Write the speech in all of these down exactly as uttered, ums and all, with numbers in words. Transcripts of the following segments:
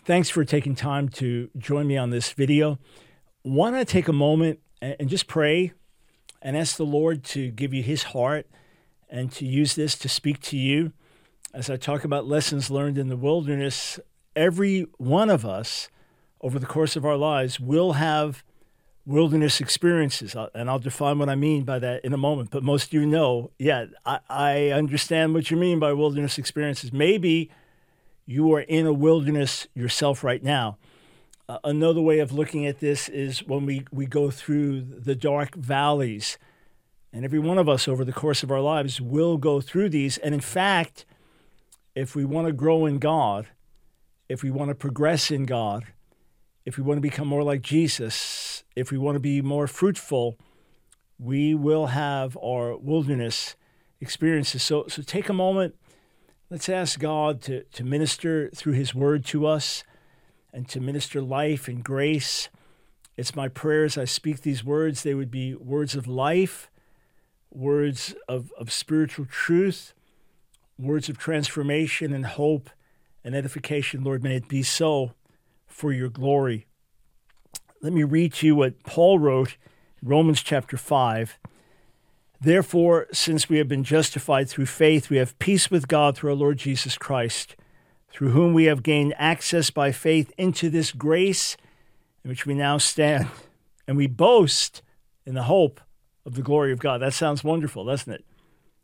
Thanks for taking time to join me on this video. Want to take a moment and just pray and ask the Lord to give you his heart and to use this to speak to you. As I talk about lessons learned in the wilderness, every one of us over the course of our lives will have wilderness experiences. And I'll define what I mean by that in a moment. But most of you know, yeah, I, I understand what you mean by wilderness experiences. Maybe you are in a wilderness yourself right now. Uh, another way of looking at this is when we, we go through the dark valleys. And every one of us over the course of our lives will go through these. And in fact, if we want to grow in God, if we want to progress in God, if we want to become more like Jesus, if we want to be more fruitful, we will have our wilderness experiences. So, so take a moment. Let's ask God to, to minister through his word to us and to minister life and grace. It's my prayer as I speak these words, they would be words of life, words of, of spiritual truth, words of transformation and hope and edification. Lord, may it be so for your glory. Let me read to you what Paul wrote in Romans chapter five. Therefore, since we have been justified through faith, we have peace with God through our Lord Jesus Christ, through whom we have gained access by faith into this grace in which we now stand. And we boast in the hope of the glory of God. That sounds wonderful, doesn't it?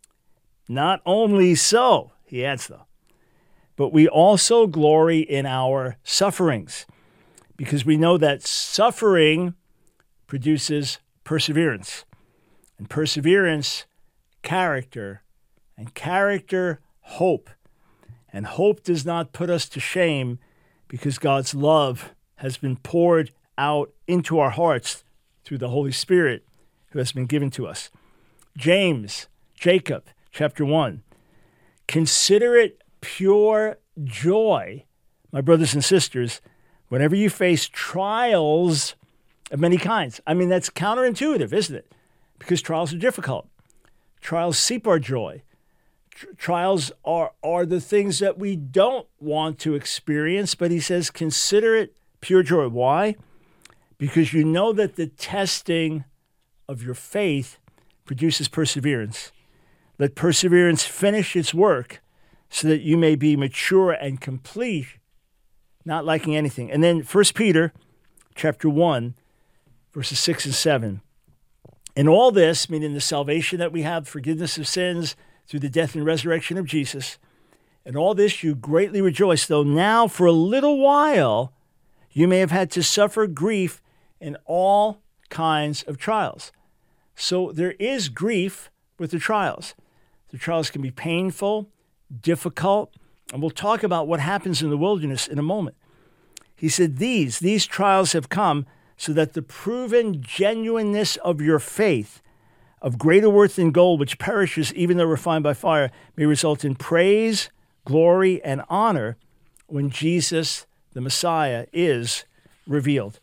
Not only so, he adds though, but we also glory in our sufferings, because we know that suffering produces perseverance. And perseverance, character, and character, hope. And hope does not put us to shame because God's love has been poured out into our hearts through the Holy Spirit who has been given to us. James, Jacob, chapter one. Consider it pure joy, my brothers and sisters, whenever you face trials of many kinds. I mean, that's counterintuitive, isn't it? Because trials are difficult. Trials seep our joy. Tr- trials are, are the things that we don't want to experience, but he says, consider it pure joy. Why? Because you know that the testing of your faith produces perseverance. Let perseverance finish its work so that you may be mature and complete, not lacking anything. And then First Peter chapter one, verses six and seven. In all this, meaning the salvation that we have, forgiveness of sins through the death and resurrection of Jesus, in all this you greatly rejoice, though now for a little while you may have had to suffer grief in all kinds of trials. So there is grief with the trials. The trials can be painful, difficult, and we'll talk about what happens in the wilderness in a moment. He said, these, these trials have come so that the proven genuineness of your faith, of greater worth than gold, which perishes even though refined by fire, may result in praise, glory, and honor when Jesus, the Messiah, is revealed.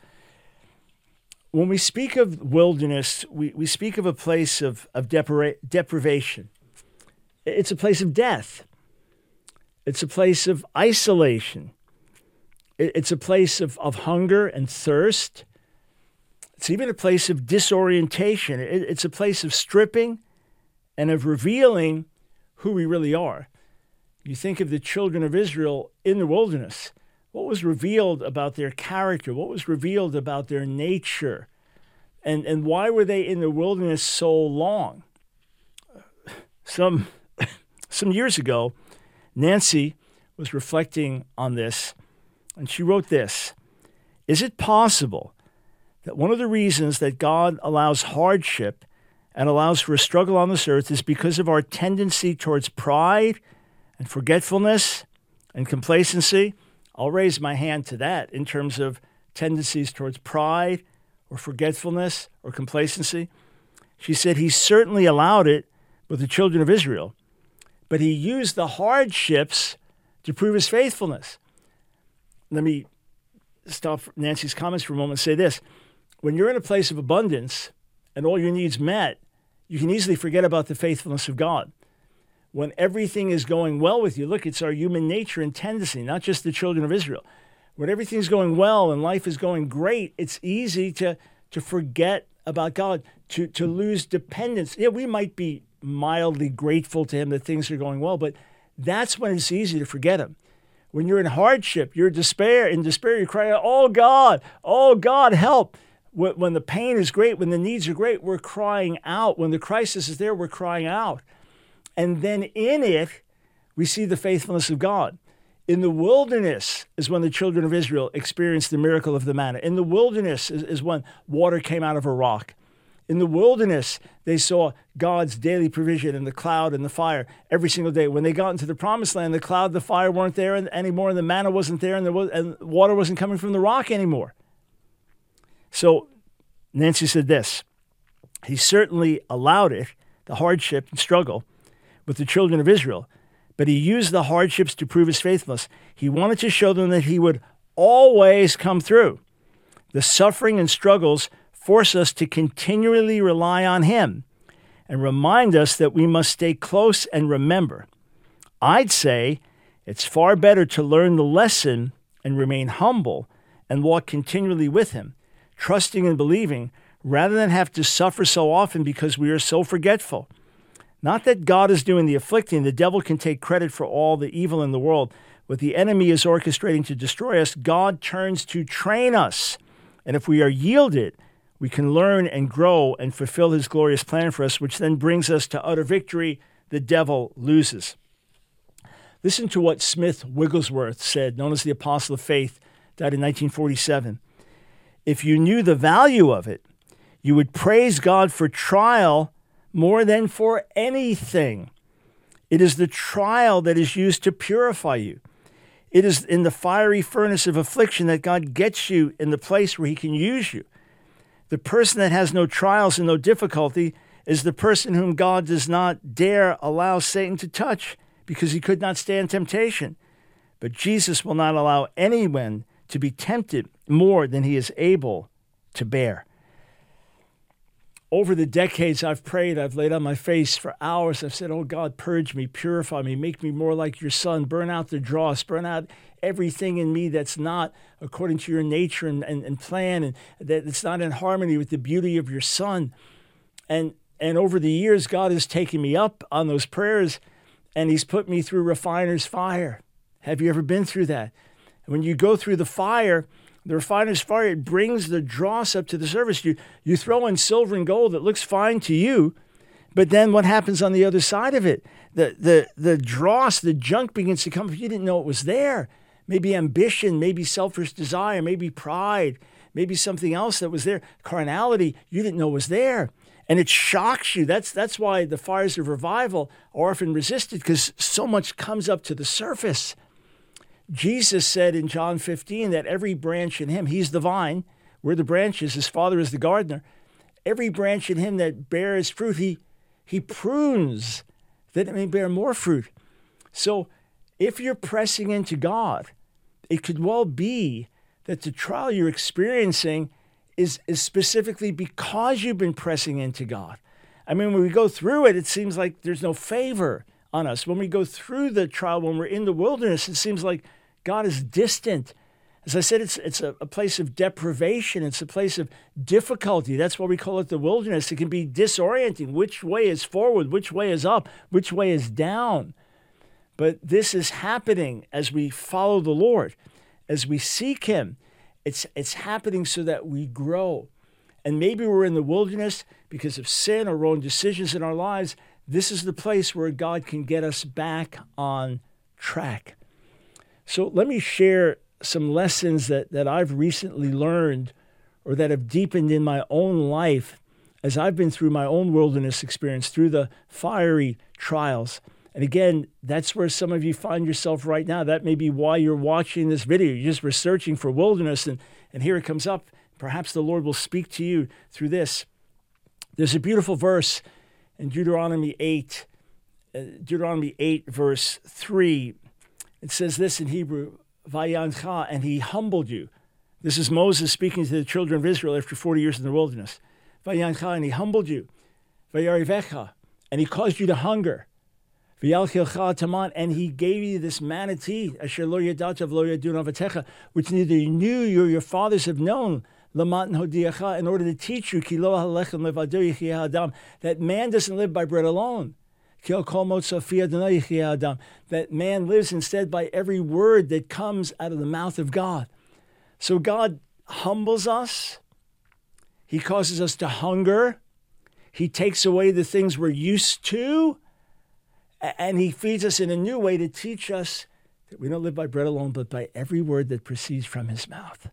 When we speak of wilderness, we, we speak of a place of, of depra- deprivation. It's a place of death. It's a place of isolation. It, it's a place of, of hunger and thirst. It's even a place of disorientation. It, it's a place of stripping and of revealing who we really are. You think of the children of Israel in the wilderness. What was revealed about their character? What was revealed about their nature? And, and why were they in the wilderness so long? Some, some years ago, Nancy was reflecting on this, and she wrote this. Is it possible that one of the reasons that God allows hardship and allows for a struggle on this earth is because of our tendency towards pride and forgetfulness and complacency? I'll raise my hand to that in terms of tendencies towards pride or forgetfulness or complacency. She said he certainly allowed it with the children of Israel, but he used the hardships to prove his faithfulness. Let me stop Nancy's comments for a moment and say this. When you're in a place of abundance and all your needs met, you can easily forget about the faithfulness of God. When everything is going well with you, look, it's our human nature and tendency, not just the children of Israel. when everything's going well and life is going great, it's easy to, to forget about God, to, to lose dependence. Yeah, we might be mildly grateful to him that things are going well, but that's when it's easy to forget him. When you're in hardship, you're in despair, in despair, you cry out, oh God, oh God, help. When the pain is great, when the needs are great, we're crying out. When the crisis is there, we're crying out. And then in it, we see the faithfulness of God. In the wilderness is when the children of Israel experienced the miracle of the manna. In the wilderness is, is when water came out of a rock. In the wilderness, they saw God's daily provision in the cloud and the fire every single day. When they got into the promised land, the cloud, the fire weren't there anymore, and the manna wasn't there, and, there was, and water wasn't coming from the rock anymore. So Nancy said this, he certainly allowed it, the hardship and struggle with the children of Israel, but he used the hardships to prove his faithfulness. He wanted to show them that he would always come through. The suffering and struggles force us to continually rely on him and remind us that we must stay close and remember. I'd say it's far better to learn the lesson and remain humble and walk continually with him, trusting and believing, rather than have to suffer so often because we are so forgetful. Not that God is doing the afflicting. The devil can take credit for all the evil in the world. What the enemy is orchestrating to destroy us, God turns to train us. And if we are yielded, we can learn and grow and fulfill his glorious plan for us, which then brings us to utter victory. The devil loses. Listen to what Smith Wigglesworth said, known as the Apostle of Faith, died in nineteen forty-seven. If you knew the value of it, you would praise God for trial more than for anything. It is the trial that is used to purify you. It is in the fiery furnace of affliction that God gets you in the place where he can use you. The person that has no trials and no difficulty is the person whom God does not dare allow Satan to touch because he could not stand temptation. But Jesus will not allow anyone to be tempted more than he is able to bear. Over the decades, I've prayed, I've laid on my face for hours. I've said, oh God, purge me, purify me, make me more like your son, burn out the dross, burn out everything in me that's not according to your nature and, and, and plan, and that it's not in harmony with the beauty of your son. And, and over the years, God has taken me up on those prayers, and he's put me through refiner's fire. Have you ever been through that? When you go through the fire, the refiner's fire, it brings the dross up to the surface. You, you throw in silver and gold that looks fine to you, but then what happens on the other side of it? The, the, the dross, the junk begins to come. If you didn't know it was there, maybe ambition, maybe selfish desire, maybe pride, maybe something else that was there, carnality, you didn't know was there. And it shocks you. That's, that's why the fires of revival are often resisted, because so much comes up to the surface. Jesus said in John fifteen that every branch in him, he's the vine, we're the branches, his Father is the gardener. Every branch in him that bears fruit, he, he prunes that it may bear more fruit. So if you're pressing into God, it could well be that the trial you're experiencing is, is specifically because you've been pressing into God. I mean, when we go through it, it seems like there's no favor on us. When we go through the trial, when we're in the wilderness, it seems like God is distant. As I said, it's it's a, a place of deprivation. It's a place of difficulty. That's why we call it the wilderness. It can be disorienting. Which way is forward? Which way is up? Which way is down? But this is happening as we follow the Lord, as we seek him. It's, it's happening so that we grow. And maybe we're in the wilderness because of sin or wrong decisions in our lives. This is the place where God can get us back on track. So let me share some lessons that, that I've recently learned or that have deepened in my own life as I've been through my own wilderness experience, through the fiery trials. And again, that's where some of you find yourself right now. That may be why you're watching this video. You're just researching for wilderness, and, and here it comes up. Perhaps the Lord will speak to you through this. There's a beautiful verse in Deuteronomy eight, uh, Deuteronomy eight, verse three. It says this in Hebrew, Vayancha, and he humbled you. This is Moses speaking to the children of Israel after forty years in the wilderness. Vayancha, and he humbled you. Vayarivecha, and he caused you to hunger. And he gave you this manatee, which neither you knew nor your fathers have known, in order to teach you that man doesn't live by bread alone. That man lives instead by every word that comes out of the mouth of God. So God humbles us. He causes us to hunger. He takes away the things we're used to. And he feeds us in a new way to teach us that we don't live by bread alone, but by every word that proceeds from his mouth.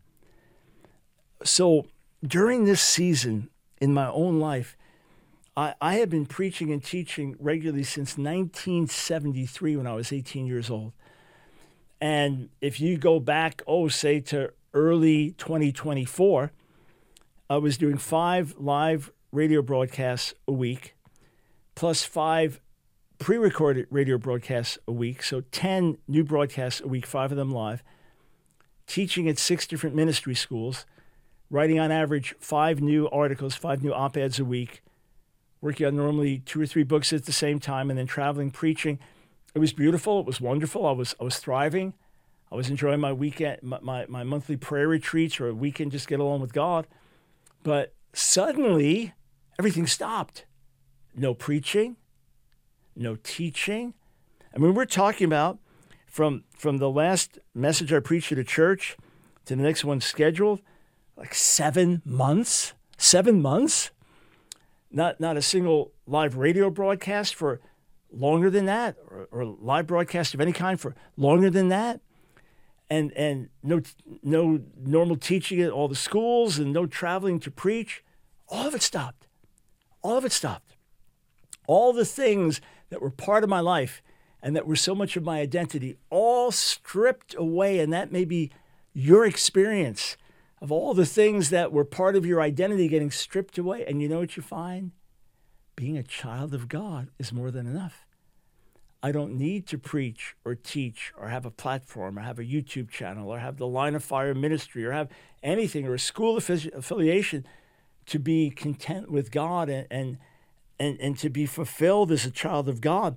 So during this season in my own life, I, I have been preaching and teaching regularly since nineteen seventy-three when I was eighteen years old. And if you go back, oh, say to early twenty twenty-four, I was doing five live radio broadcasts a week, plus five pre-recorded radio broadcasts a week, so ten new broadcasts a week, five of them live, teaching at six different ministry schools, writing on average five new articles, five new op-eds a week, working on normally two or three books at the same time, and then traveling, preaching. It was beautiful. It was wonderful. I was I was thriving. I was enjoying my weekend, my, my, my monthly prayer retreats or a weekend just get along with God. But suddenly, everything stopped. No preaching, no teaching. I mean, we're talking about from from the last message I preached at a church to the next one scheduled, like seven months, seven months. Not not a single live radio broadcast for longer than that, or, or live broadcast of any kind for longer than that, and and no no normal teaching at all the schools, and no traveling to preach. All of it stopped. All of it stopped. All the things that were part of my life and that were so much of my identity, all stripped away, and that may be your experience of all the things that were part of your identity getting stripped away. And you know what you find? Being a child of God is more than enough. I don't need to preach or teach or have a platform or have a YouTube channel or have the Line of Fire ministry or have anything or a school affi- affiliation to be content with God and, and, and, and to be fulfilled as a child of God.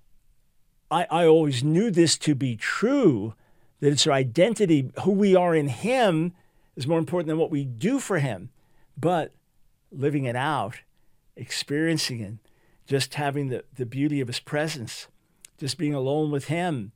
I, I always knew this to be true, that it's our identity, who we are in him, is more important than what we do for him. But living it out, experiencing it, just having the, the beauty of his presence, just being alone with him,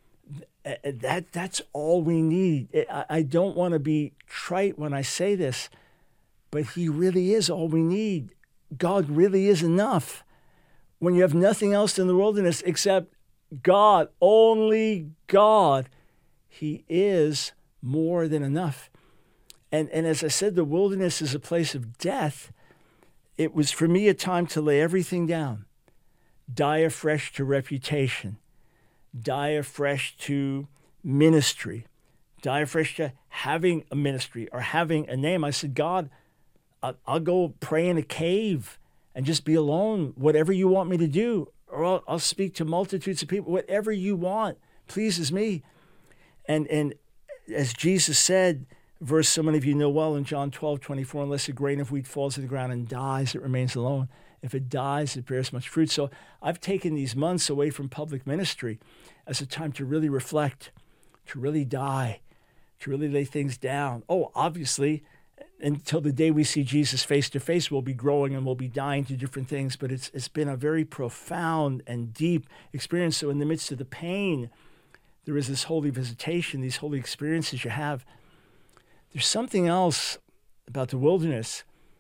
that that's all we need. I, I don't want to be trite when I say this, but he really is all we need. God really is enough. When you have nothing else in the wilderness except God, only God, he is more than enough. And and as I said, the wilderness is a place of death. It was for me a time to lay everything down, die afresh to reputation, die afresh to ministry, die afresh to having a ministry or having a name. I said, God, I'll, I'll go pray in a cave and just be alone, whatever you want me to do, or I'll, I'll speak to multitudes of people, whatever you want pleases me. And and as Jesus said, verse so many of you know well in John twelve twenty-four, unless a grain of wheat falls to the ground and dies, it remains alone. If it dies, it bears much fruit. So I've taken these months away from public ministry as a time to really reflect, to really die, to really lay things down. Oh, obviously, until the day we see Jesus face to face, we'll be growing and we'll be dying to different things. But it's it's been a very profound and deep experience. So in the midst of the pain, there is this holy visitation, these holy experiences you have. There's something else about the wilderness,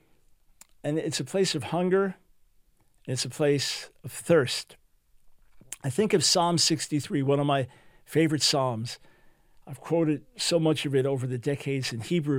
and it's a place of hunger, and it's a place of thirst. I think of Psalm sixty-three, one of my favorite Psalms. I've quoted so much of it over the decades in Hebrew,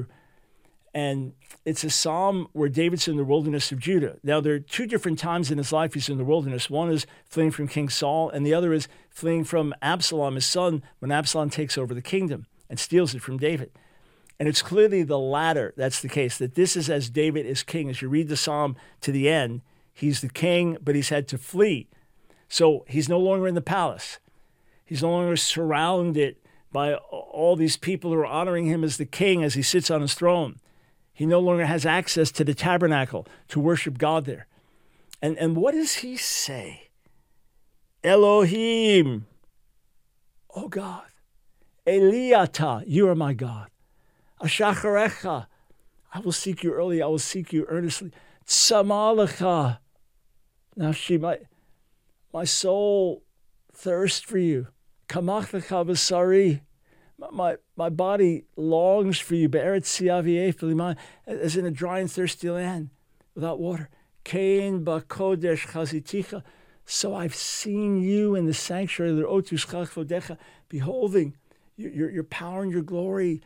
and it's a psalm where David's in the wilderness of Judah. Now, there are two different times in his life he's in the wilderness. One is fleeing from King Saul, and the other is fleeing from Absalom, his son, when Absalom takes over the kingdom and steals it from David. And it's clearly the latter that's the case, that this is as David is king. As you read the psalm to the end, he's the king, but he's had to flee. So he's no longer in the palace. He's no longer surrounded by all these people who are honoring him as the king as he sits on his throne. He no longer has access to the tabernacle to worship God there. And, and what does he say? Elohim. Oh God. Eliata, you are my God. Ashacharecha, I will seek you early, I will seek you earnestly. Tzamalecha, now she, my, my soul thirsts for you. Kamachlecha v'sari, my, my body longs for you. Be'eretz siavieh, as in a dry and thirsty land without water. Kein ba'kodesh chaziticha, so I've seen you in the sanctuary, beholding your, your, your power and your glory.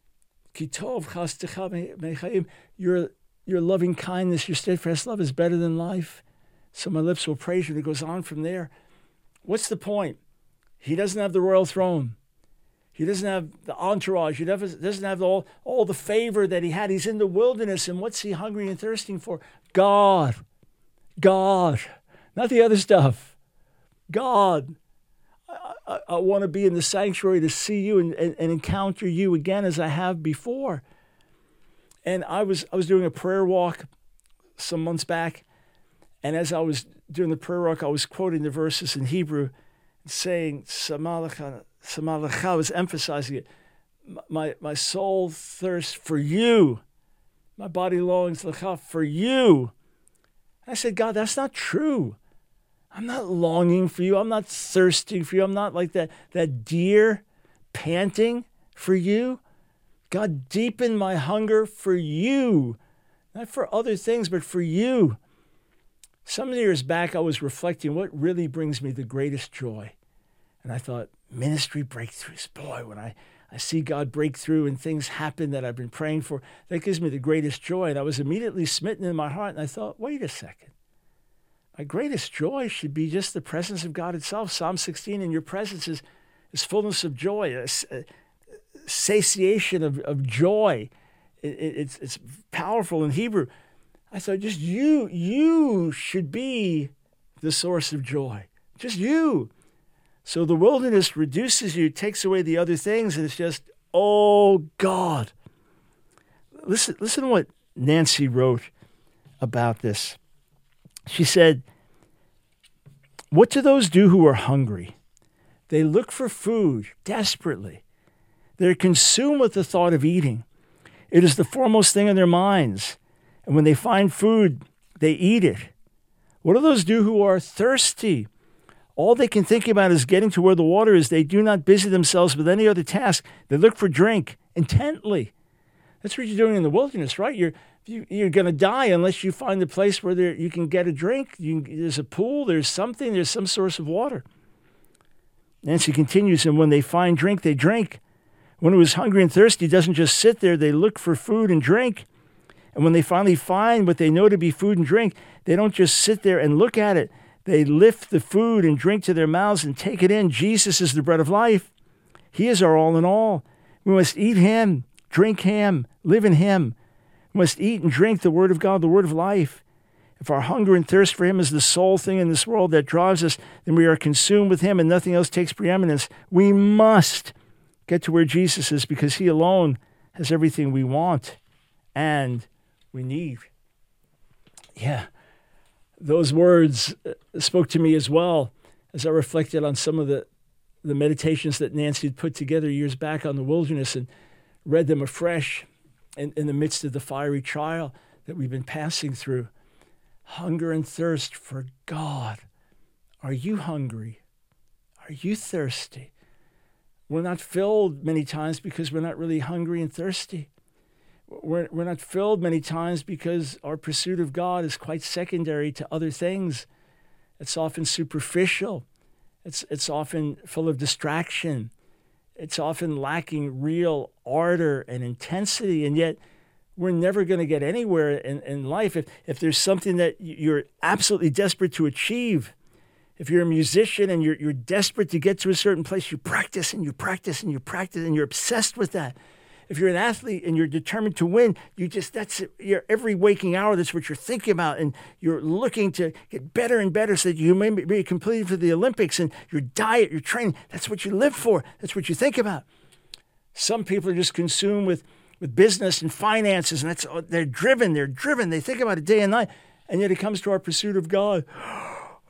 Your, your loving kindness, your steadfast love is better than life. So my lips will praise you. And it goes on from there. What's the point? He doesn't have the royal throne. He doesn't have the entourage. He doesn't have all, all the favor that he had. He's in the wilderness. And what's he hungry and thirsting for? God. God. Not the other stuff. God. I, I, I want to be in the sanctuary to see you and, and, and encounter you again as I have before. And I was I was doing a prayer walk some months back. And as I was doing the prayer walk, I was quoting the verses in Hebrew, saying, Samalecha, Samalecha, I was emphasizing it. My, my soul thirsts for you. My body longs lecha, for you. I said, God, that's not true. I'm not longing for you. I'm not thirsting for you. I'm not like that, that deer panting for you. God, deepen my hunger for you. Not for other things, but for you. Some years back, I was reflecting what really brings me the greatest joy. And I thought, ministry breakthroughs. Boy, when I, I see God break through and things happen that I've been praying for, that gives me the greatest joy. And I was immediately smitten in my heart. And I thought, wait a second. My greatest joy should be just the presence of God itself. Psalm sixteen, in your presence is, is fullness of joy, a, a satiation of, of joy. It, it, it's, it's powerful in Hebrew. I thought, just you, you should be the source of joy. Just you. So the wilderness reduces you, takes away the other things, and it's just, oh, God. Listen, listen to what Nancy wrote about this. She said, what do those do who are hungry? They look for food desperately. They're consumed with the thought of eating. It is the foremost thing in their minds. And when they find food, they eat it. What do those do who are thirsty? All they can think about is getting to where the water is. They do not busy themselves with any other task. They look for drink intently. That's what you're doing in the wilderness, right? You're you, you're going to die unless you find a place where there, you can get a drink. You can, there's a pool. There's something. There's some source of water. Nancy continues, and when they find drink, they drink. When it was hungry and thirsty, it doesn't just sit there. They look for food and drink. And when they finally find what they know to be food and drink, they don't just sit there and look at it. They lift the food and drink to their mouths and take it in. Jesus is the bread of life. He is our all in all. We must eat him, drink him, live in him. We must eat and drink the word of God, the word of life. If our hunger and thirst for him is the sole thing in this world that drives us, then we are consumed with him and nothing else takes preeminence. We must get to where Jesus is because he alone has everything we want and we need. Yeah, those words spoke to me as well as I reflected on some of the, the meditations that Nancy had put together years back on the wilderness and read them afresh in, in the midst of the fiery trial that we've been passing through. Hunger and thirst for God. Are you hungry? Are you thirsty? We're not filled many times because we're not really hungry and thirsty. We're, we're not filled many times because our pursuit of God is quite secondary to other things. It's often superficial. It's, it's often full of distraction. It's often lacking real ardor and intensity, and yet we're never going to get anywhere in, in life if, if there's something that you're absolutely desperate to achieve. If you're a musician and you're, you're desperate to get to a certain place, you practice and you practice and you practice and you're obsessed with that. If you're an athlete and you're determined to win, you just, that's your every waking hour, that's what you're thinking about. And you're looking to get better and better so that you may be completed for the Olympics. And your diet, your training, that's what you live for. That's what you think about. Some people are just consumed with, with business and finances, and that's they're driven, they're driven. They think about it day and night. And yet it comes to our pursuit of God.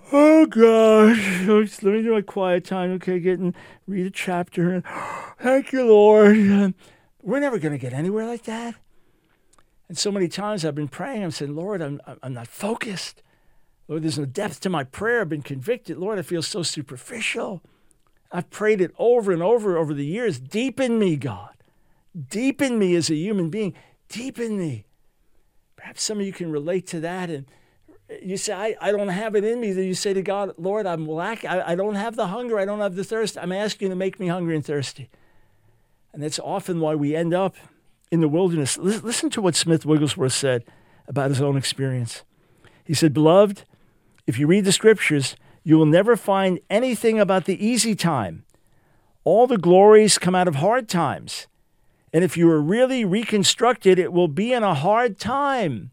Oh, gosh. Let me do my quiet time. Okay, getting, read a chapter. Thank you, Lord. We're never going to get anywhere like that. And so many times I've been praying. I'm saying, Lord, I'm, I'm not focused. Lord, there's no depth to my prayer. I've been convicted. Lord, I feel so superficial. I've prayed it over and over over the years. Deepen me, God. Deepen me as a human being. Deepen me. Perhaps some of you can relate to that. And you say, I, I don't have it in me. Then you say to God, Lord, I'm lacking. I, I don't have the hunger. I don't have the thirst. I'm asking you to make me hungry and thirsty. And that's often why we end up in the wilderness. Listen to what Smith Wigglesworth said about his own experience. He said, beloved, if you read the scriptures, you will never find anything about the easy time. All the glories come out of hard times. And if you are really reconstructed, it will be in a hard time.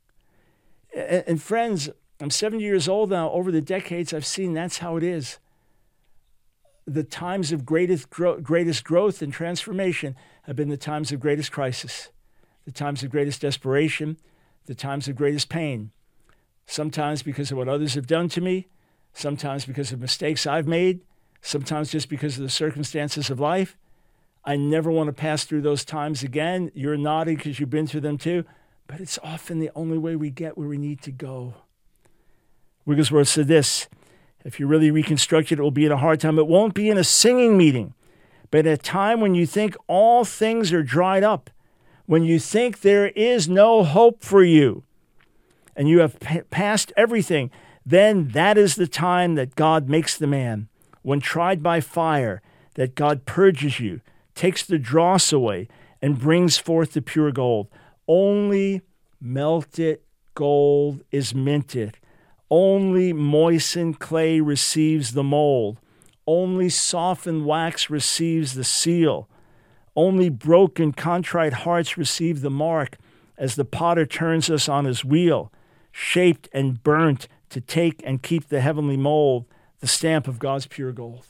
And, and friends, I'm seventy years old now. Over the decades, I've seen that's how it is. The times of greatest, gro- greatest growth and transformation have been the times of greatest crisis, the times of greatest desperation, the times of greatest pain. Sometimes because of what others have done to me, sometimes because of mistakes I've made, sometimes just because of the circumstances of life. I never want to pass through those times again. You're nodding because you've been through them too, but it's often the only way we get where we need to go. Wigglesworth said this, if you're really reconstructed, it will be in a hard time. It won't be in a singing meeting, but at a time when you think all things are dried up, when you think there is no hope for you, and you have p- passed everything, then that is the time that God makes the man. When tried by fire, that God purges you, takes the dross away, and brings forth the pure gold. Only melted gold is minted. Only moistened clay receives the mold. Only softened wax receives the seal. Only broken, contrite hearts receive the mark as the potter turns us on his wheel, shaped and burnt to take and keep the heavenly mold, the stamp of God's pure gold.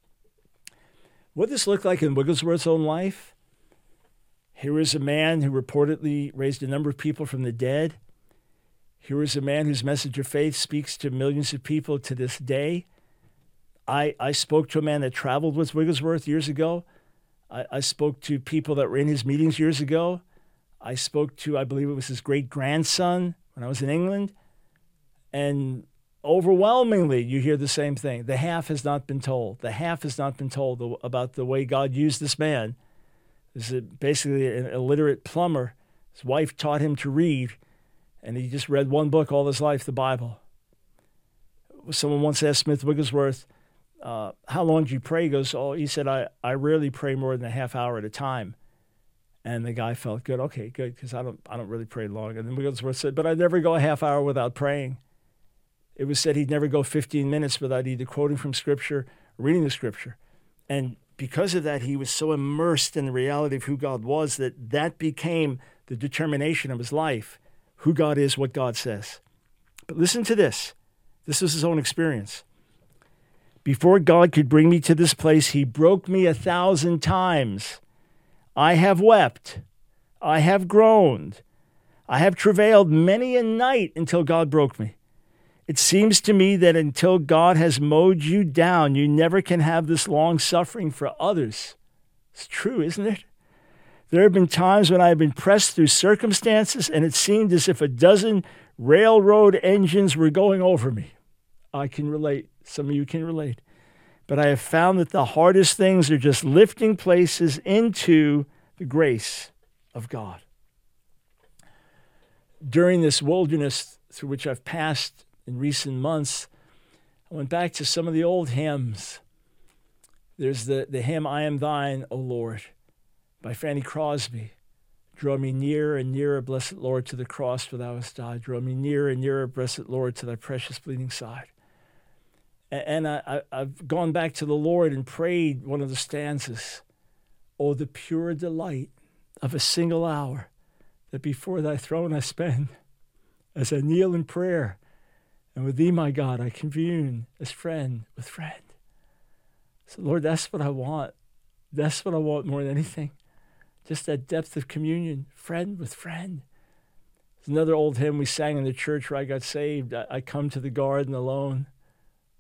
What this looked like in Wigglesworth's own life? Here is a man who reportedly raised a number of people from the dead. Here is a man whose message of faith speaks to millions of people to this day. I, I spoke to a man that traveled with Wigglesworth years ago. I, I spoke to people that were in his meetings years ago. I spoke to, I believe it was his great-grandson when I was in England. And overwhelmingly, you hear the same thing. The half has not been told. The half has not been told about the way God used this man. This is basically an illiterate plumber. His wife taught him to read, and he just read one book all his life, the Bible. Someone once asked Smith Wigglesworth, uh, how long do you pray? He goes, oh, he said, I, I rarely pray more than a half hour at a time. And the guy felt good. Okay, good, because I don't I don't really pray long. And then Wigglesworth said, but I never go a half hour without praying. It was said he'd never go fifteen minutes without either quoting from Scripture or reading the Scripture. And because of that, he was so immersed in the reality of who God was that that became the determination of his life, who God is, what God says. But listen to this. This was his own experience. Before God could bring me to this place, he broke me a thousand times. I have wept. I have groaned. I have travailed many a night until God broke me. It seems to me that until God has mowed you down, you never can have this long suffering for others. It's true, isn't it? There have been times when I have been pressed through circumstances, and it seemed as if a dozen railroad engines were going over me. I can relate. Some of you can relate. But I have found that the hardest things are just lifting places into the grace of God. During this wilderness through which I've passed in recent months, I went back to some of the old hymns. There's the, the hymn, I Am Thine, O Lord, by Fanny Crosby. Draw me nearer and nearer, blessed Lord, to the cross where thou hast died. Draw me nearer and nearer, blessed Lord, to thy precious bleeding side. And, and I, I, I've gone back to the Lord and prayed one of the stanzas. Oh, the pure delight of a single hour that before thy throne I spend as I kneel in prayer. And with thee, my God, I commune as friend with friend. So, Lord, that's what I want. That's what I want more than anything. Just that depth of communion, friend with friend. There's another old hymn we sang in the church where I got saved. I, I come to the garden alone.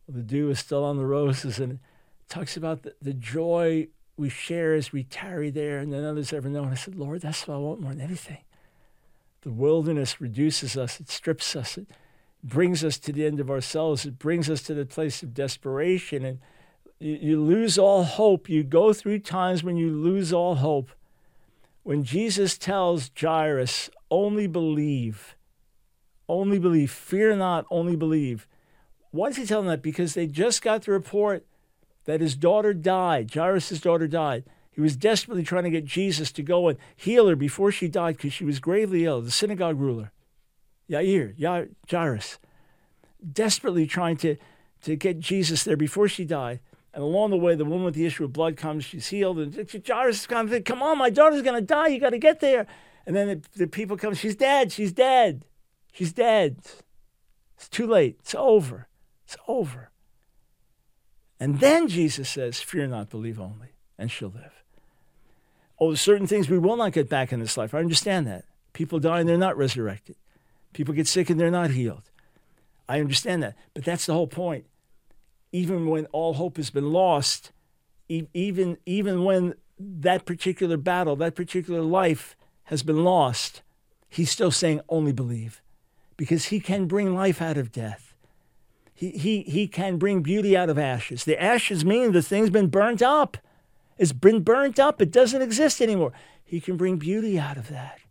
The dew is still on the roses, and it talks about the, the joy we share as we tarry there, and none others ever know. And I said, Lord, that's what I want more than anything. The wilderness reduces us, it strips us, it brings us to the end of ourselves, it brings us to the place of desperation, and you, you lose all hope. You go through times when you lose all hope. When Jesus tells Jairus, only believe, only believe, fear not, only believe. Why is he telling that? Because they just got the report that his daughter died. Jairus' daughter died. He was desperately trying to get Jesus to go and heal her before she died because she was gravely ill. The synagogue ruler, Yair, Yair, Jairus, desperately trying to, to get Jesus there before she died. And along the way, the woman with the issue of blood comes. She's healed. And Jairus is kind of thinking, come on, my daughter's going to die. You got to get there. And then the, the people come. She's dead. She's dead. She's dead. It's too late. It's over. It's over. And then Jesus says, fear not, believe only, and she'll live. Oh, there's certain things we will not get back in this life. I understand that. People die and they're not resurrected. People get sick and they're not healed. I understand that. But that's the whole point. Even when all hope has been lost, e- even, even when that particular battle, that particular life has been lost, he's still saying only believe, because he can bring life out of death. He, he, he can bring beauty out of ashes. The ashes mean the thing's been burnt up. It's been burnt up. It doesn't exist anymore. He can bring beauty out of that.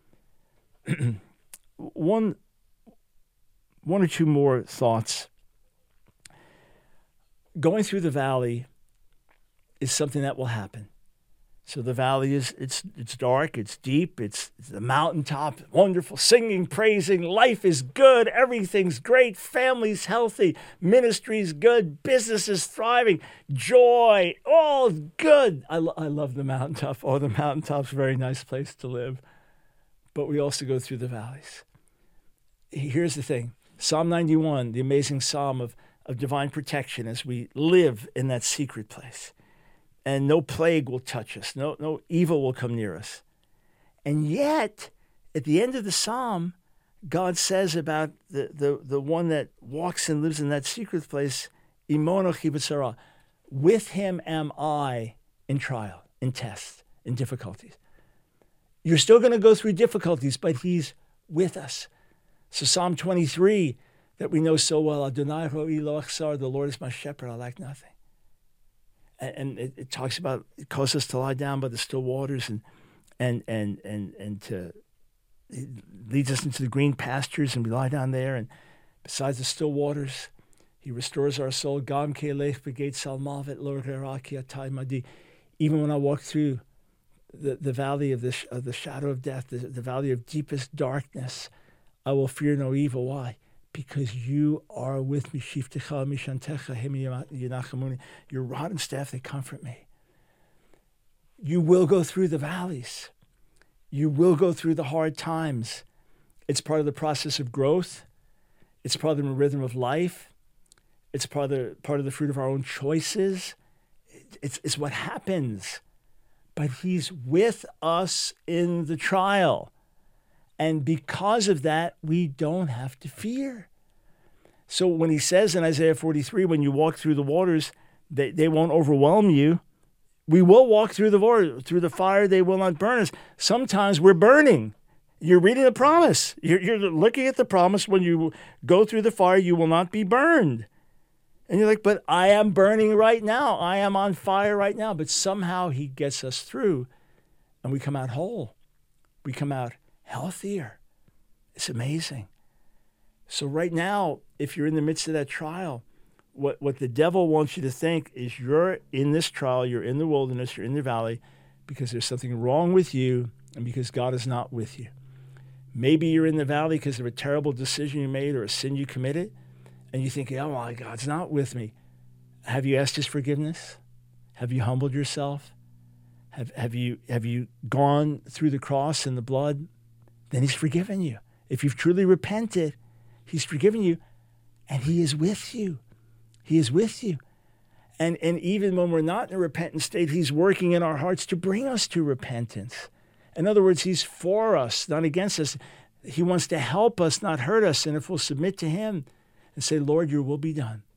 one, one or two more thoughts. Going through the valley is something that will happen. So the valley is, it's it's dark, it's deep, it's, it's the mountaintop, wonderful, singing, praising, life is good, everything's great, family's healthy, ministry's good, business is thriving, joy, all good. I, lo- I love the mountaintop. Oh, the mountaintop's a very nice place to live. But we also go through the valleys. Here's the thing. Psalm ninety-one, the amazing psalm of of divine protection as we live in that secret place. And no plague will touch us. No, no evil will come near us. And yet, at the end of the psalm, God says about the, the, the one that walks and lives in that secret place, Imonochi b'tzara, with him am I in trial, in test, in difficulties. You're still going to go through difficulties, but he's with us. So Psalm twenty-three, that we know so well, Adonai ro'i lo achsar, the Lord is my shepherd, I lack nothing. And, and it, it talks about, it causes us to lie down by the still waters, and and and and and to, it leads us into the green pastures, and we lie down there, and besides the still waters, he restores our soul. Gam ke'elech b'geit salmavet lo rera ki atai madi. Even when I walk through the, the valley of the, of the shadow of death, the, the valley of deepest darkness, I will fear no evil. Why? Because you are with me. Your rod and staff, they comfort me. You will go through the valleys. You will go through the hard times. It's part of the process of growth. It's part of the rhythm of life. It's part of the, part of the fruit of our own choices. It's, it's what happens. But he's with us in the trial. And because of that, we don't have to fear. So when he says in Isaiah forty-three, when you walk through the waters, they, they won't overwhelm you. We will walk through the water, through the fire, they will not burn us. Sometimes we're burning. You're reading the promise. You're, you're looking at the promise. When you go through the fire, you will not be burned. And you're like, but I am burning right now. I am on fire right now. But somehow he gets us through, and we come out whole. We come out healthier. It's amazing. So right now, if you're in the midst of that trial, what, what the devil wants you to think is you're in this trial, you're in the wilderness, you're in the valley, because there's something wrong with you and because God is not with you. Maybe you're in the valley because of a terrible decision you made or a sin you committed, and you think, oh, my God's not with me. Have you asked his forgiveness? Have you humbled yourself? Have, have you, have you gone through the cross and the blood? Then he's forgiven you. If you've truly repented, he's forgiven you, and he is with you. He is with you. And, and even when we're not in a repentant state, he's working in our hearts to bring us to repentance. In other words, he's for us, not against us. He wants to help us, not hurt us. And if we'll submit to him and say, Lord, your will be done.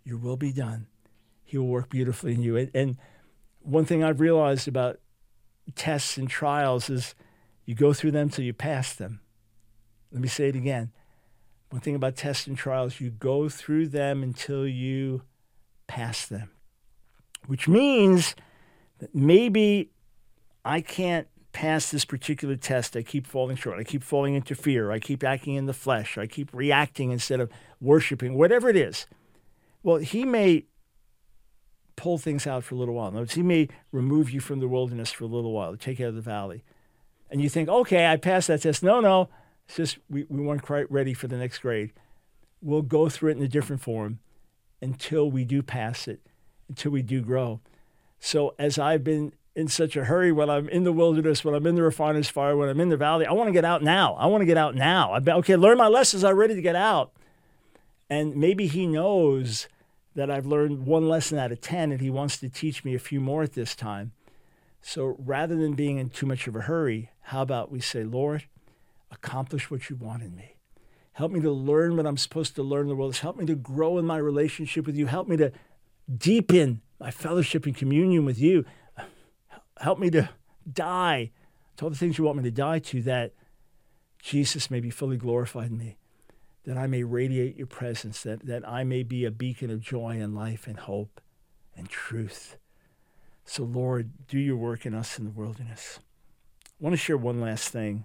your will be done. He will work beautifully in you. And, and one thing I've realized about tests and trials is you go through them till you pass them. Let me say it again. One thing about tests and trials, you go through them until you pass them, which means that maybe I can't pass this particular test. I keep falling short. I keep falling into fear. I keep acting in the flesh. I keep reacting instead of worshiping, whatever it is. Well, he may pull things out for a little while. In other words, he may remove you from the wilderness for a little while, take you out of the valley. And you think, okay, I passed that test. No, no. It's just we, we weren't quite ready for the next grade. We'll go through it in a different form until we do pass it, until we do grow. So as I've been in such a hurry when I'm in the wilderness, when I'm in the refiner's fire, when I'm in the valley, I want to get out now. I want to get out now. I bet, okay, learn my lessons. I'm ready to get out. And maybe he knows that I've learned one lesson out of ten and he wants to teach me a few more at this time. So rather than being in too much of a hurry, how about we say, Lord, accomplish what you want in me. Help me to learn what I'm supposed to learn in the world. Help me to grow in my relationship with you. Help me to deepen my fellowship and communion with you. Help me to die to all the things you want me to die to, that Jesus may be fully glorified in me, that I may radiate your presence, that, that I may be a beacon of joy and life and hope and truth. So, Lord, do your work in us in the wilderness. I want to share one last thing.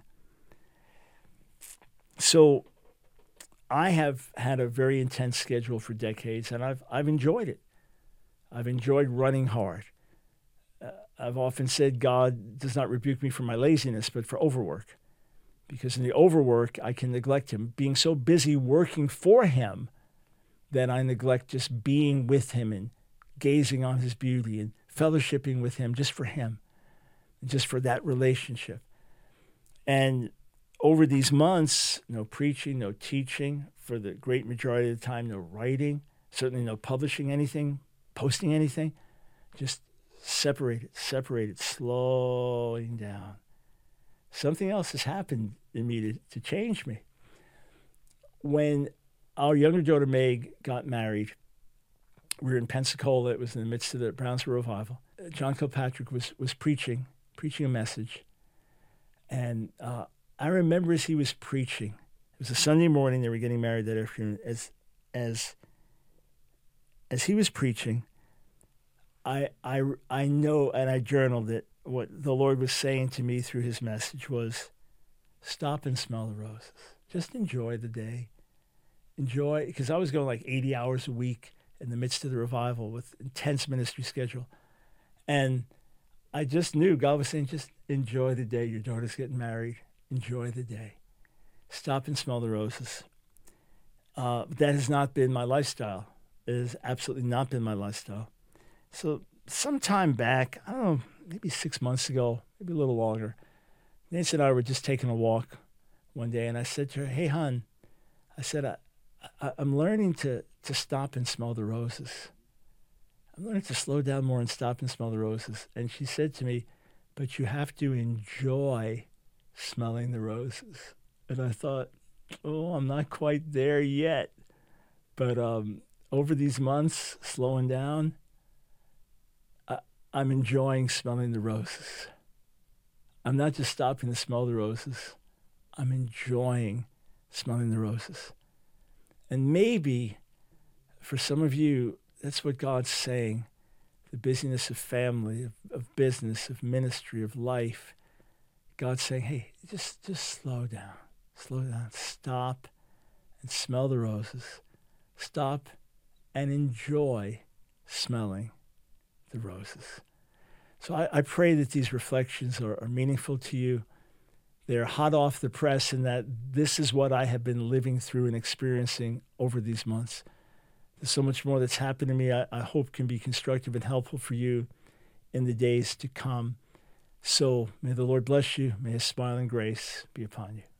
So I have had a very intense schedule for decades, and I've I've enjoyed it. I've enjoyed running hard. Uh, I've often said God does not rebuke me for my laziness, but for overwork. Because in the overwork, I can neglect him, being so busy working for him that I neglect just being with him and gazing on his beauty and fellowshipping with him just for him, and just for that relationship. And over these months, no preaching, no teaching, for the great majority of the time, no writing, certainly no publishing anything, posting anything, just separated, separated, slowing down. Something else has happened in me to, to change me. When our younger daughter, Meg, got married, we were in Pensacola. It was in the midst of the Brownsville revival. John Kilpatrick was was preaching, preaching a message. And uh, I remember as he was preaching, it was a Sunday morning, they were getting married that afternoon. As as as he was preaching, I I I know, and I journaled it, what the Lord was saying to me through his message was, stop and smell the roses. Just enjoy the day. Enjoy, because I was going like eighty hours a week in the midst of the revival with intense ministry schedule. And I just knew God was saying, just enjoy the day. Your daughter's getting married. Enjoy the day. Stop and smell the roses. Uh, that has not been my lifestyle. It has absolutely not been my lifestyle. So some time back, I don't know, maybe six months ago, maybe a little longer, Nancy and I were just taking a walk one day, and I said to her, hey, hon, I said, I, I, I'm learning to, to stop and smell the roses. I'm learning to slow down more and stop and smell the roses. And she said to me, but you have to enjoy smelling the roses. And I thought, oh, I'm not quite there yet. But um, over these months, slowing down, I, I'm enjoying smelling the roses. I'm not just stopping to smell the roses. I'm enjoying smelling the roses. And maybe for some of you, that's what God's saying. The busyness of family, of, of business, of ministry, of life. God's saying, hey, just, just slow down. Slow down. Stop and smell the roses. Stop and enjoy smelling the roses. So I, I pray that these reflections are, are meaningful to you. They're hot off the press, and that this is what I have been living through and experiencing over these months. There's so much more that's happened to me I, I hope can be constructive and helpful for you in the days to come. So may the Lord bless you. May his smile and grace be upon you.